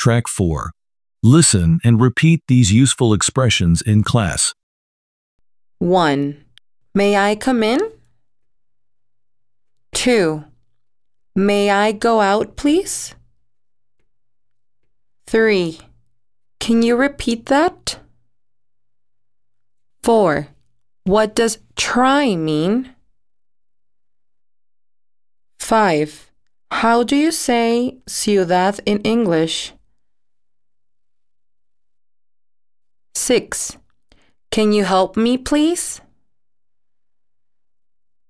Track 4. Listen and repeat these useful expressions in class. 1. May I come in? 2. May I go out, please? 3. Can you repeat that? 4. What does try mean? 5. How do you say ciudad in English? 6. Can you help me, please?